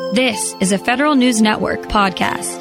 This is a Federal News Network podcast.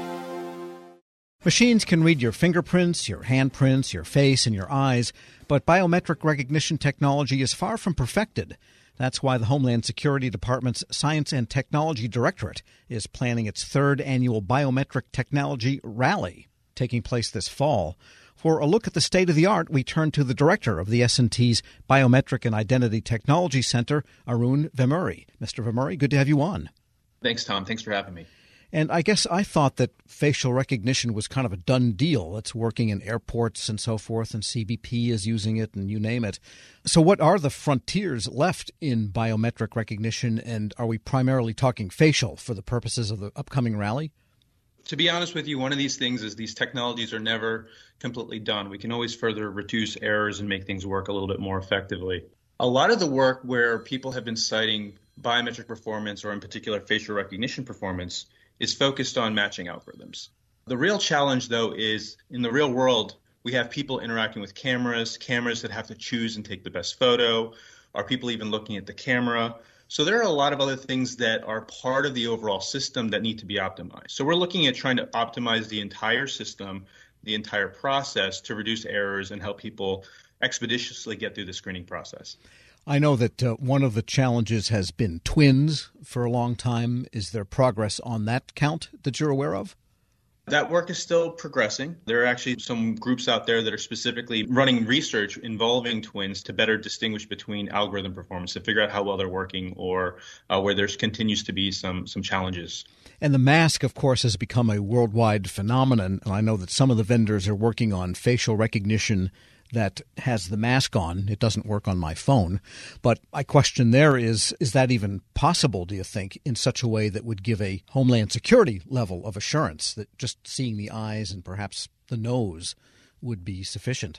Machines can read your fingerprints, your handprints, your face, and your eyes, but biometric recognition technology is far from perfected. That's why the Homeland Security Department's Science and Technology Directorate is planning its third annual Biometric Technology Rally, taking place this fall. For a look at the state of the art, we turn to the director of the S&T's Biometric and Identity Technology Center, Arun Vemuri. Mr. Vemuri, good to have you on. Thanks, Tom. Thanks for having me. And I guess I thought that facial recognition was kind of a done deal. It's working in airports and so forth, and CBP is using it, and you name it. So what are the frontiers left in biometric recognition, and are we primarily talking facial for the purposes of the upcoming rally? To be honest with you, one of these things is these technologies are never completely done. We can always further reduce errors and make things work a little bit more effectively. A lot of the work where people have been citing biometric performance, or in particular facial recognition performance, is focused on matching algorithms. The real challenge, though, is in the real world, we have people interacting with cameras that have to choose and take the best photo. Are people even looking at the camera? So there are a lot of other things that are part of the overall system that need to be optimized. So we're looking at trying to optimize the entire system, the entire process, to reduce errors and help people expeditiously get through the screening process. I know that one of the challenges has been twins for a long time. Is there progress on that count that you're aware of? That work is still progressing. There are actually some groups out there that are specifically running research involving twins to better distinguish between algorithm performance, to figure out how well they're working, or where there continues to be some challenges. And the mask, of course, has become a worldwide phenomenon. And I know that some of the vendors are working on facial recognition that has the mask on. It doesn't work on my phone. But my question there is that even possible, do you think, in such a way that would give a Homeland Security level of assurance that just seeing the eyes and perhaps the nose would be sufficient?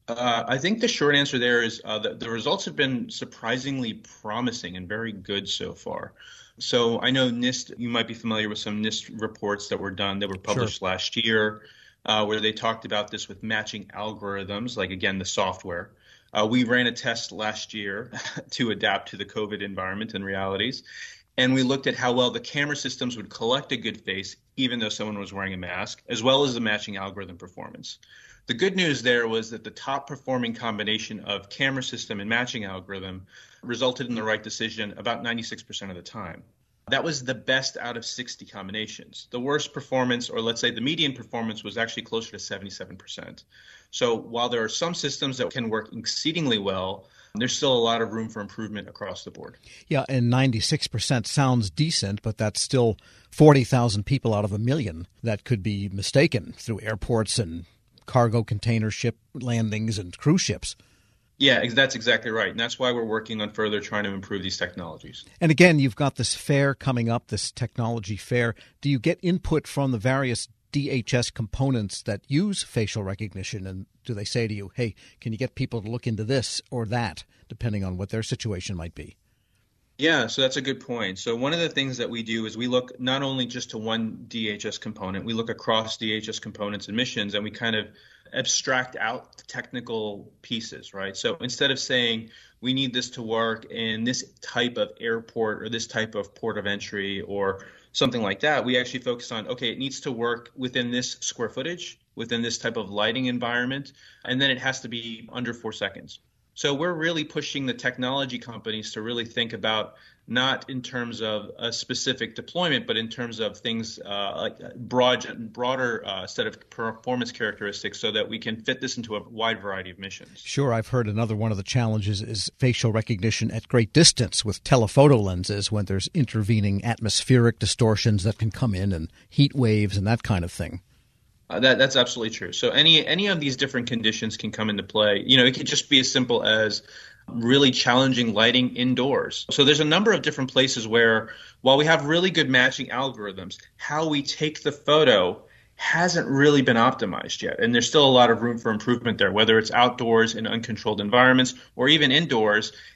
I think the short answer there is that the results have been surprisingly promising and very good so far. So I know NIST, you might be familiar with some NIST reports that were done that were published last year, where they talked about this with matching algorithms, like, again, the software. We ran a test last year to adapt to the COVID environment and realities, and we looked at how well the camera systems would collect a good face, even though someone was wearing a mask, as well as the matching algorithm performance. The good news there was that the top performing combination of camera system and matching algorithm resulted in the right decision about 96% of the time. That was the best out of 60 combinations. The worst performance, or let's say the median performance, was actually closer to 77%. So while there are some systems that can work exceedingly well, there's still a lot of room for improvement across the board. Yeah, and 96% sounds decent, but that's still 40,000 people out of a million that could be mistaken through airports and cargo container ship landings and cruise ships. Yeah, that's exactly right. And that's why we're working on further trying to improve these technologies. And again, you've got this fair coming up, this technology fair. Do you get input from the various DHS components that use facial recognition? And do they say to you, hey, can you get people to look into this or that, depending on what their situation might be? Yeah, so that's a good point. So one of the things that we do is we look not only just to one DHS component, we look across DHS components and missions, and we kind of abstract out the technical pieces, right? So instead of saying we need this to work in this type of airport or this type of port of entry or something like that, we actually focus on, okay, it needs to work within this square footage, within this type of lighting environment, and then it has to be under 4 seconds. So we're really pushing the technology companies to really think about not in terms of a specific deployment, but in terms of things like broader set of performance characteristics so that we can fit this into a wide variety of missions. Sure. I've heard another one of the challenges is facial recognition at great distance with telephoto lenses when there's intervening atmospheric distortions that can come in and heat waves and that kind of thing. That's absolutely true. So any of these different conditions can come into play. You know, it could just be as simple as really challenging lighting indoors. So there's a number of different places where, while we have really good matching algorithms, how we take the photo hasn't really been optimized yet. And there's still a lot of room for improvement there, whether it's outdoors in uncontrolled environments or even indoors.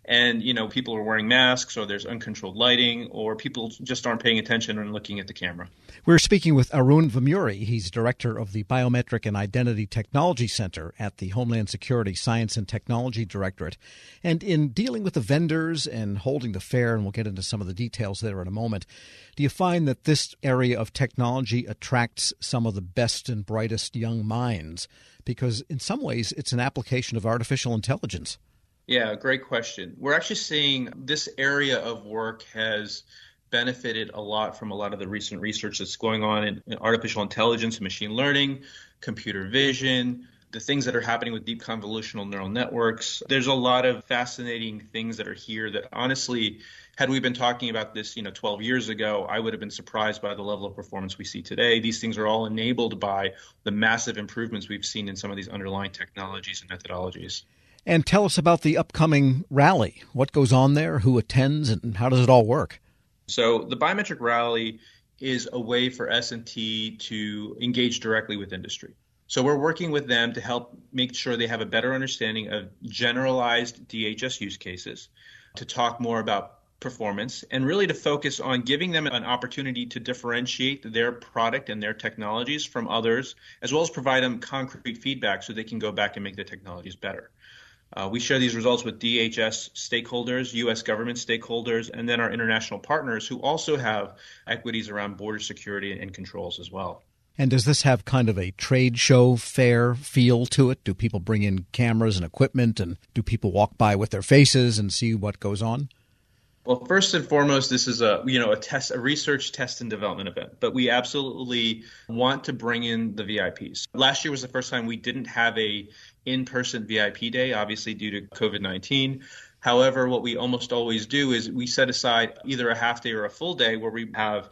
and, people are wearing masks, or there's uncontrolled lighting, or people just aren't paying attention and looking at the camera. We're speaking with Arun Vemuri. He's director of the Biometric and Identity Technology Center at the Homeland Security Science and Technology Directorate. And in dealing with the vendors and holding the fair, and we'll get into some of the details there in a moment, do you find that this area of technology attracts some of the best and brightest young minds? Because in some ways, it's an application of artificial intelligence. Yeah, great question. We're actually seeing this area of work has benefited a lot from a lot of the recent research that's going on in artificial intelligence and machine learning, computer vision, the things that are happening with deep convolutional neural networks. There's a lot of fascinating things that are here that honestly, had we been talking about this, 12 years ago, I would have been surprised by the level of performance we see today. These things are all enabled by the massive improvements we've seen in some of these underlying technologies and methodologies. And tell us about the upcoming rally. What goes on there? Who attends? And how does it all work? So the Biometric Rally is a way for S&T to engage directly with industry. So we're working with them to help make sure they have a better understanding of generalized DHS use cases, to talk more about performance, and really to focus on giving them an opportunity to differentiate their product and their technologies from others, as well as provide them concrete feedback so they can go back and make their technologies better. We share these results with DHS stakeholders, U.S. government stakeholders, and then our international partners who also have equities around border security and controls as well. And does this have kind of a trade show fair feel to it? Do people bring in cameras and equipment, and do people walk by with their faces and see what goes on? Well, first and foremost, this is a research, test, and development event. But we absolutely want to bring in the VIPs. Last year was the first time we didn't have a in-person VIP day, obviously due to COVID-19. However, what we almost always do is we set aside either a half day or a full day where we have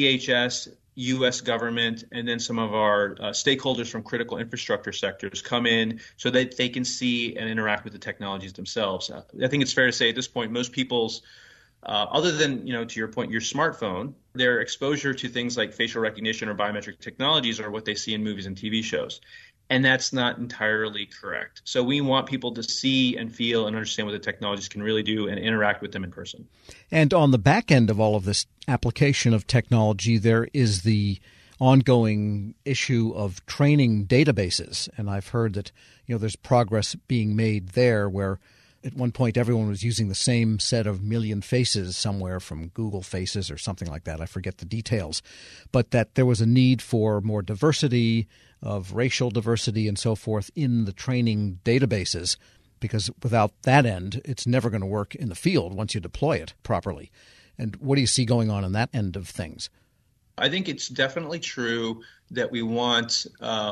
DHS, U.S. government, and then some of our stakeholders from critical infrastructure sectors come in so that they can see and interact with the technologies themselves. I think it's fair to say at this point, most people's other than, to your point, your smartphone, their exposure to things like facial recognition or biometric technologies are what they see in movies and TV shows. And that's not entirely correct. So we want people to see and feel and understand what the technologies can really do and interact with them in person. And on the back end of all of this application of technology, there is the ongoing issue of training databases. And I've heard that, there's progress being made there where at one point everyone was using the same set of million faces somewhere from Google Faces or something like that. I forget the details. But that there was a need for more diversity, of racial diversity and so forth in the training databases, because without that end, it's never going to work in the field once you deploy it properly. And what do you see going on that end of things? I think it's definitely true that we want,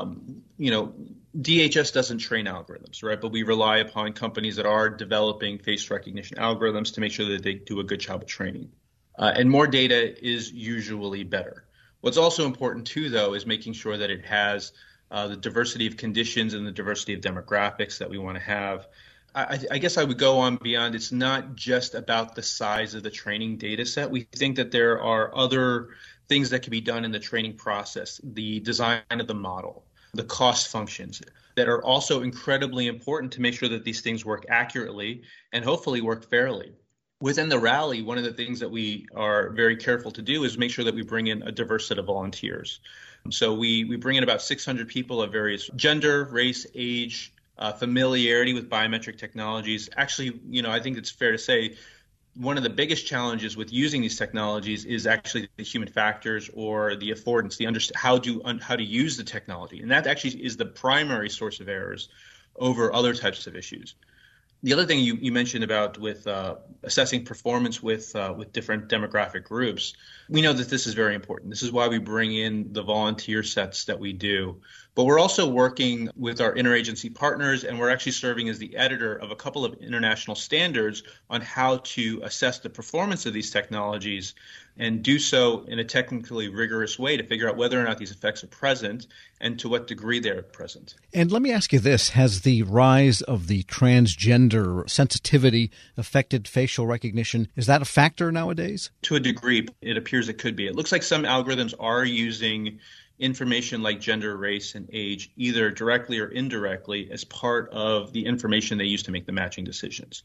DHS doesn't train algorithms, right? But we rely upon companies that are developing face recognition algorithms to make sure that they do a good job of training. And more data is usually better. What's also important, too, though, is making sure that it has the diversity of conditions and the diversity of demographics that we want to have. I guess I would go on beyond. It's not just about the size of the training data set. We think that there are other things that can be done in the training process, the design of the model, the cost functions that are also incredibly important to make sure that these things work accurately and hopefully work fairly. Within the rally, one of the things that we are very careful to do is make sure that we bring in a diverse set of volunteers. So we bring in about 600 people of various gender, race, age, familiarity with biometric technologies. Actually, I think it's fair to say one of the biggest challenges with using these technologies is actually the human factors or the affordance, how to use the technology. And that actually is the primary source of errors over other types of issues. The other thing you mentioned about with assessing performance with different demographic groups, we know that this is very important. This is why we bring in the volunteer sets that we do. But we're also working with our interagency partners, and we're actually serving as the editor of a couple of international standards on how to assess the performance of these technologies and do so in a technically rigorous way to figure out whether or not these effects are present and to what degree they're present. And let me ask you this. Has the rise of the transgender sensitivity affected facial recognition? Is that a factor nowadays? To a degree, it appears it could be. It looks like some algorithms are using information like gender, race, and age, either directly or indirectly, as part of the information they use to make the matching decisions.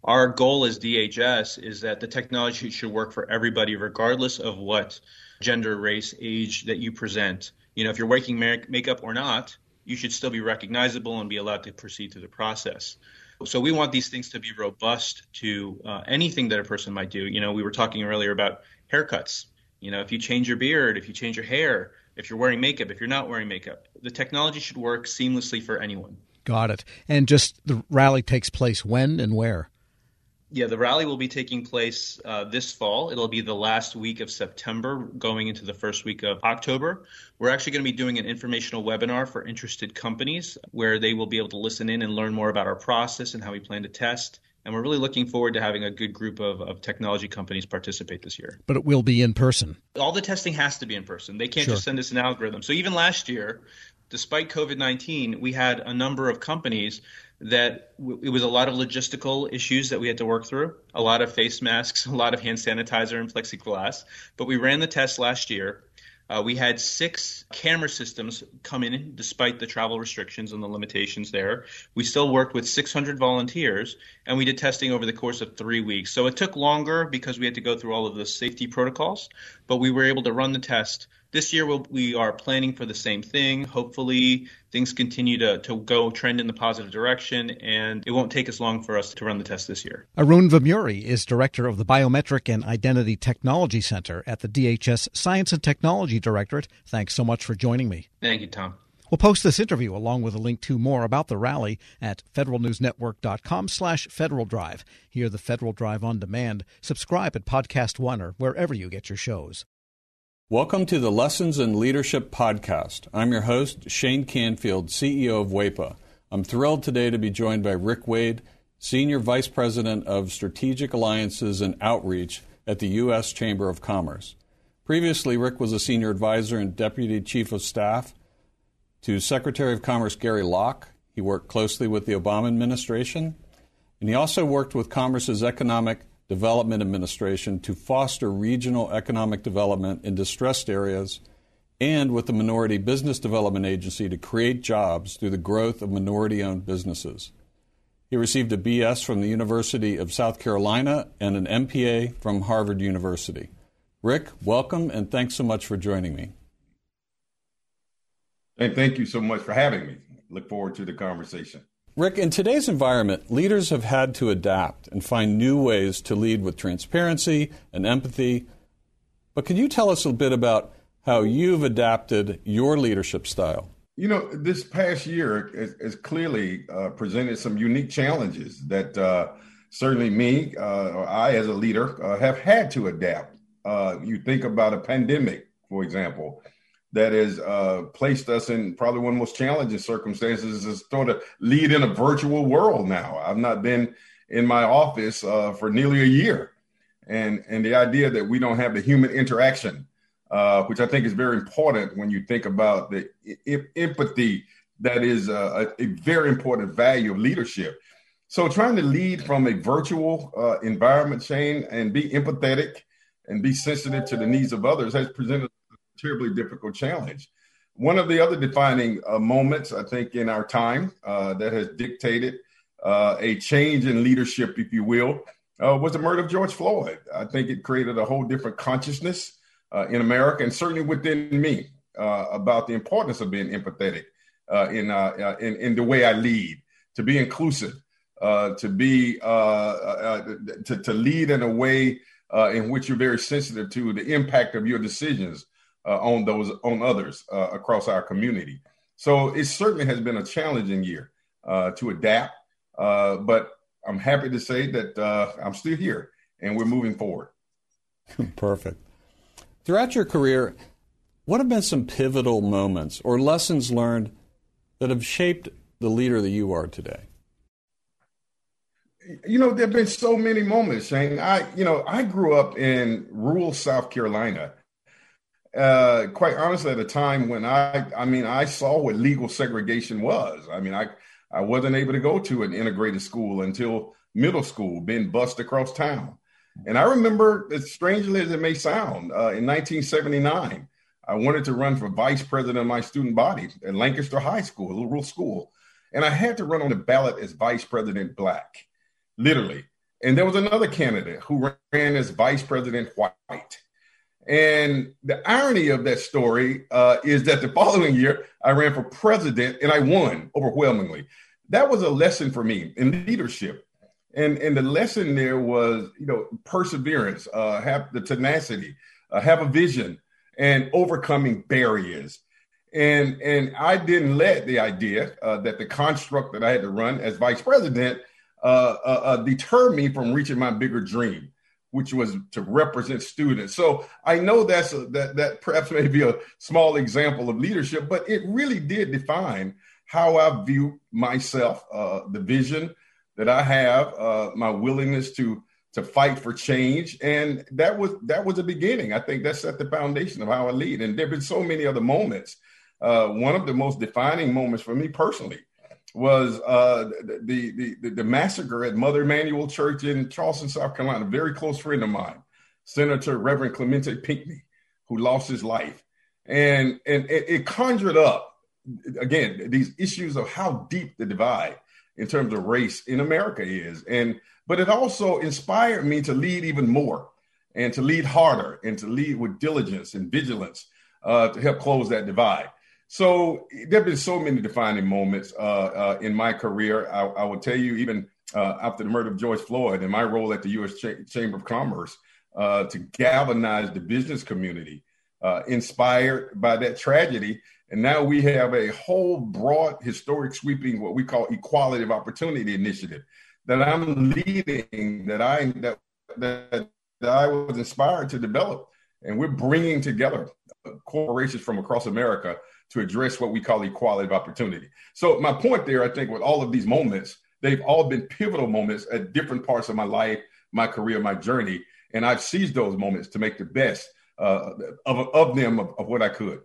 Our goal as DHS is that the technology should work for everybody, regardless of what gender, race, age that you present. If you're wearing makeup or not, you should still be recognizable and be allowed to proceed through the process. So we want these things to be robust to anything that a person might do. We were talking earlier about haircuts. If you change your beard, if you change your hair, if you're wearing makeup, if you're not wearing makeup, the technology should work seamlessly for anyone. Got it. And just the rally takes place when and where? Yeah, the rally will be taking place this fall. It'll be the last week of September, going into the first week of October. We're actually going to be doing an informational webinar for interested companies where they will be able to listen in and learn more about our process and how we plan to test. And we're really looking forward to having a good group of technology companies participate this year. But it will be in person. All the testing has to be in person. They can't Sure. just send us an algorithm. So even last year, despite COVID-19, we had a number of companies that it was a lot of logistical issues that we had to work through, a lot of face masks, a lot of hand sanitizer and plexiglass. But we ran the test last year. We had 6 camera systems come in despite the travel restrictions and the limitations there. We still worked with 600 volunteers, and we did testing over the course of 3 weeks. So it took longer because we had to go through all of the safety protocols, but we were able to run the test. This year, we are planning for the same thing. Hopefully, things continue to trend in the positive direction, and it won't take as long for us to run the test this year. Arun Vemuri is director of the Biometric and Identity Technology Center at the DHS Science and Technology Directorate. Thanks so much for joining me. Thank you, Tom. We'll post this interview along with a link to more about the rally at federalnewsnetwork.com/Federal Drive. Hear the Federal Drive on demand. Subscribe at Podcast One or wherever you get your shows. Welcome to the Lessons in Leadership podcast. I'm your host, Shane Canfield, CEO of WEPA. I'm thrilled today to be joined by Rick Wade, Senior Vice President of Strategic Alliances and Outreach at the U.S. Chamber of Commerce. Previously, Rick was a Senior Advisor and Deputy Chief of Staff to Secretary of Commerce Gary Locke. He worked closely with the Obama administration, and he also worked with Commerce's Economic Development Administration to foster regional economic development in distressed areas, and with the Minority Business Development Agency to create jobs through the growth of minority-owned businesses. He received a BS from the University of South Carolina and an MPA from Harvard University. Rick, welcome, and thanks so much for joining me. And thank you so much for having me. Look forward to the conversation. Rick, in today's environment, leaders have had to adapt and find new ways to lead with transparency and empathy. But can you tell us a bit about how you've adapted your leadership style? This past year has clearly presented some unique challenges that certainly me, or I as a leader, have had to adapt. You think about a pandemic, for example, that has placed us in probably one of the most challenging circumstances, is sort of lead in a virtual world now. I've not been in my office for nearly a year. And the idea that we don't have the human interaction, which I think is very important when you think about the empathy that is a very important value of leadership. So trying to lead from a virtual environment, Shane, and be empathetic and be sensitive to the needs of others has presented terribly difficult challenge. One of the other defining moments, I think, in our time that has dictated a change in leadership, if you will, was the murder of George Floyd. I think it created a whole different consciousness in America, and certainly within me, about the importance of being empathetic in the way I lead, to be inclusive, to lead in a way in which you're very sensitive to the impact of your decisions on others across our community. So it certainly has been a challenging year to adapt, but I'm happy to say that I'm still here and we're moving forward. Perfect. Throughout your career, what have been some pivotal moments or lessons learned that have shaped the leader that you are today? There have been so many moments, Shane. I grew up in rural South Carolina. Quite honestly, at a time when I saw what legal segregation was. I wasn't able to go to an integrated school until middle school, being bused across town. And I remember, as strangely as it may sound, in 1979, I wanted to run for vice president of my student body at Lancaster High School, a little rural school. And I had to run on the ballot as vice president black, literally. And there was another candidate who ran as Vice President White. And the irony of that story is that the following year, I ran for president and I won overwhelmingly. That was a lesson for me in leadership. And the lesson there was, perseverance, have the tenacity, have a vision, and overcoming barriers. And I didn't let the idea that the construct that I had to run as vice president deter me from reaching my bigger dream, which was to represent students. So I know that perhaps may be a small example of leadership, but it really did define how I view myself, the vision that I have, my willingness to fight for change. And that was the beginning. I think that set the foundation of how I lead. And there have been so many other moments. One of the most defining moments for me personally was the massacre at Mother Emanuel Church in Charleston, South Carolina. A very close friend of mine, Senator Reverend Clemente Pinckney, who lost his life. And it conjured up, again, these issues of how deep the divide in terms of race in America is. But it also inspired me to lead even more and to lead harder and to lead with diligence and vigilance to help close that divide. So there have been so many defining moments in my career. I will tell you, even after the murder of George Floyd and my role at the U.S. Chamber of Commerce to galvanize the business community, inspired by that tragedy. And now we have a whole broad, historic, sweeping, what we call equality of opportunity initiative that I'm leading, that I was inspired to develop. And we're bringing together corporations from across America to address what we call equality of opportunity. So my point there, I think, with all of these moments, they've all been pivotal moments at different parts of my life, my career, my journey. And I've seized those moments to make the best of what I could.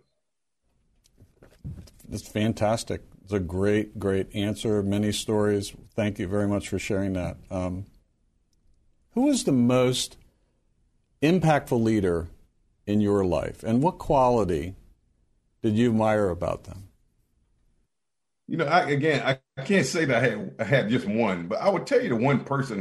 It's fantastic. It's a great, great answer. Many stories. Thank you very much for sharing that. Who is the most impactful leader in your life, and what quality did you admire about them? I can't say that I had just one, but I would tell you the one person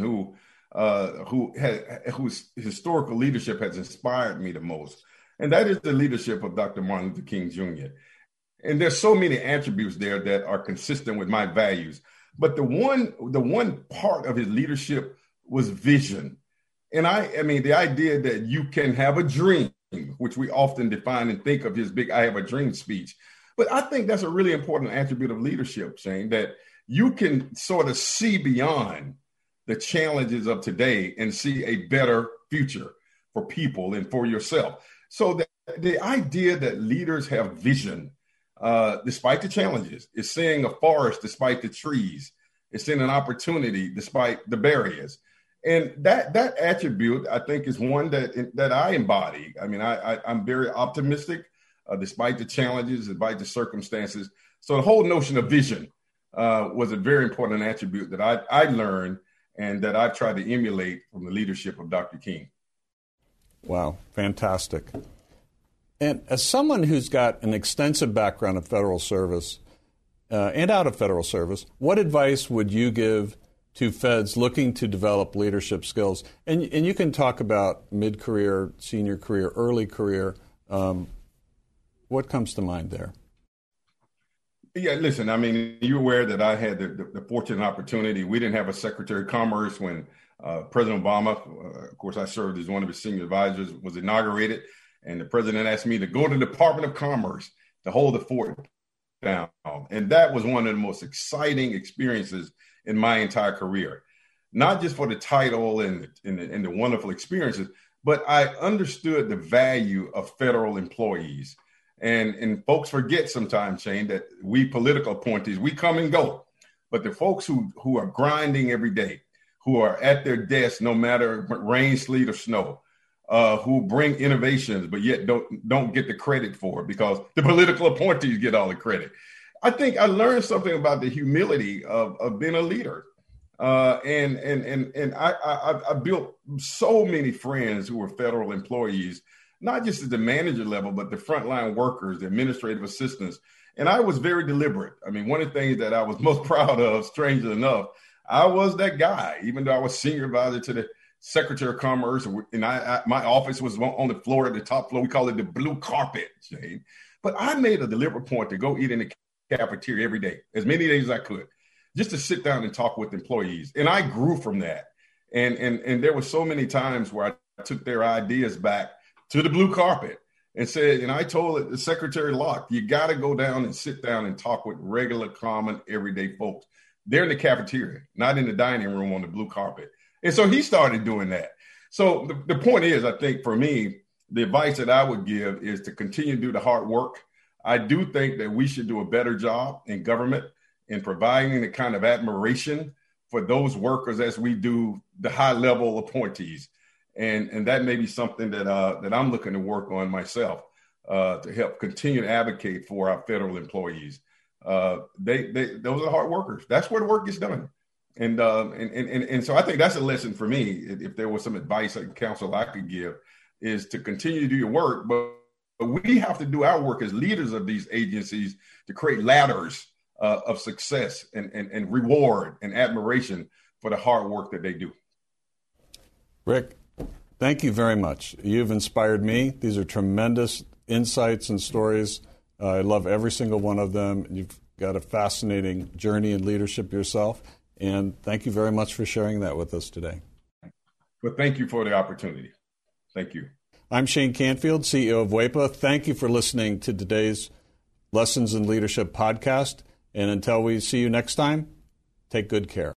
whose historical leadership has inspired me the most, and that is the leadership of Dr. Martin Luther King Jr. And there's so many attributes there that are consistent with my values. But the one part of his leadership was vision. And I mean, the idea that you can have a dream, which we often define and think of his big "I have a dream" speech. But I think that's a really important attribute of leadership, Shane, that you can sort of see beyond the challenges of today and see a better future for people and for yourself. So the idea that leaders have vision, despite the challenges, is seeing a forest despite the trees, it's seeing an opportunity despite the barriers. And that attribute, I think, is one that I embody. I mean, I'm very optimistic, despite the challenges, despite the circumstances. So the whole notion of vision was a very important attribute that I learned and that I've tried to emulate from the leadership of Dr. King. Wow, fantastic. And as someone who's got an extensive background in federal service and out of federal service, what advice would you give to feds looking to develop leadership skills? And you can talk about mid-career, senior career, early career. What comes to mind there? Yeah, listen, I mean, you're aware that I had the fortunate opportunity. We didn't have a Secretary of Commerce when President Obama, of course, I served as one of his senior advisors, was inaugurated. And the president asked me to go to the Department of Commerce to hold the fort down. And that was one of the most exciting experiences in my entire career, not just for the title and the wonderful experiences, but I understood the value of federal employees. And folks forget sometimes, Shane, that we political appointees, we come and go, but the folks who are grinding every day, who are at their desk, no matter rain, sleet, or snow, who bring innovations, but yet don't get the credit for it because the political appointees get all the credit. I think I learned something about the humility of being a leader. And I built so many friends who were federal employees, not just at the manager level, but the frontline workers, the administrative assistants. And I was very deliberate. I mean, one of the things that I was most proud of, strangely enough, I was that guy, even though I was senior advisor to the Secretary of Commerce, and my office was on the floor, at the top floor. We call it the blue carpet, Shane. But I made a deliberate point to go eat in the cafeteria every day, as many days as I could, just to sit down and talk with employees. And I grew from that. And there were so many times where I took their ideas back to the blue carpet and said, and I told the Secretary Locke, you got to go down and sit down and talk with regular, common, everyday folks. They're in the cafeteria, not in the dining room on the blue carpet. And so he started doing that. So the point is, I think for me, the advice that I would give is to continue to do the hard work. I do think that we should do a better job in government in providing the kind of admiration for those workers as we do the high level appointees. And that may be something that I'm looking to work on myself to help continue to advocate for our federal employees. Those are hard workers. That's where the work gets done. And so I think that's a lesson for me. If there was some advice and counsel I could give, is to continue to do your work, but we have to do our work as leaders of these agencies to create ladders of success and reward and admiration for the hard work that they do. Rick, thank you very much. You've inspired me. These are tremendous insights and stories. I love every single one of them. You've got a fascinating journey in leadership yourself. And thank you very much for sharing that with us today. Well, thank you for the opportunity. Thank you. I'm Shane Canfield, CEO of WEPA. Thank you for listening to today's Lessons in Leadership podcast. And until we see you next time, take good care.